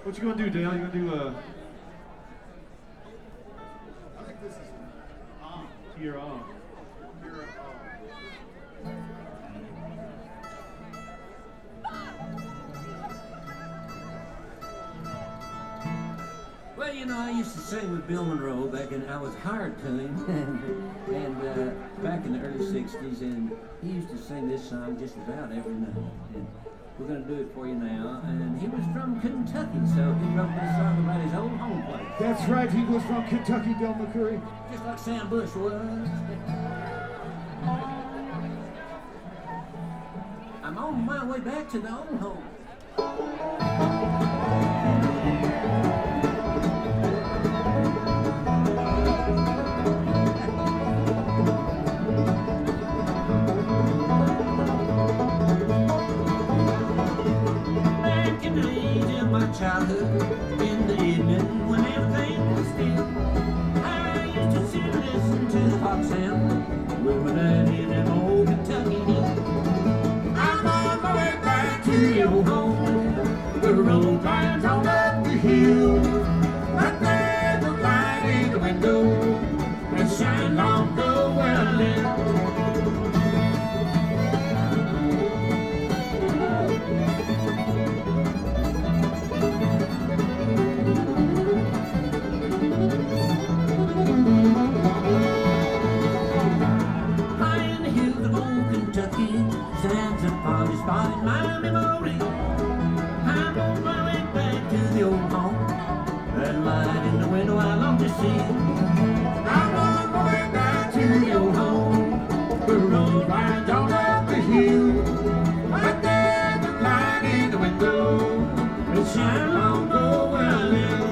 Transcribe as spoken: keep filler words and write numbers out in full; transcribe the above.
What you gonna do, Dale? You gonna do uh? I think this is on. You're on. You're on. Well, you know, I used to sing with Bill Monroe back in, I was hired to him, and, and uh, back in the early sixties, and he used to sing this song just about every night. And we're going to do it for you now. And he was from Kentucky, so he wrote this song about his old home place. That's right, he was from Kentucky, Del McCoury. Just like Sam Bush was. I'm on my way back to the old home. Childhood, in the evening when everything was still, I used to sit and listen to the pop sound with my daddy in them old Kentucky hills. I'm on my way back to the old home, the road winds on up the hill. Right there, the light in the window, and shine long ago where I live. Stands upon his spot in my memory. I'm on my way back to the old home. That light in the window I long to see. I'm on my way back to the old home. The road winds on up the hill. Right there, the light in the window. It shines long ago where I live.